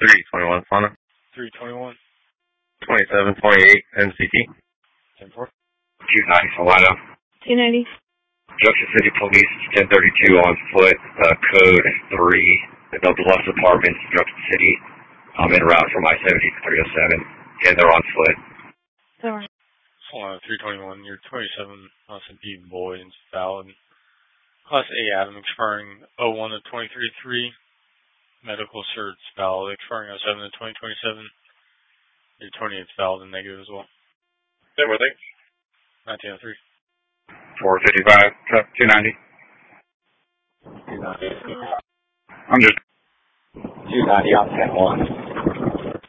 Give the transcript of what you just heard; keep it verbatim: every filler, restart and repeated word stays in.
three twenty-one, Fauna. three twenty-one. twenty-seven twenty-eight, N C T. ten four. two ninety, Solano. two ninety. Junction City Police, ten thirty-two on foot, uh, code three, the Deluxe Apartments, Junction City. I'm en route from I seventy to three oh seven, and they're on foot. Alright. Solano three twenty-one, you're twenty-seven, Austin B. Boyd, valid. Class A Adam expiring oh one of twenty-three three. Medical certs valid, expiring oh seven of twenty twenty-seven. Your twentieth valid and negative as well. Yeah, what thing? nineteen oh three. four fifty-five, two ninety. two ninety. I'm just two ninety on ten one.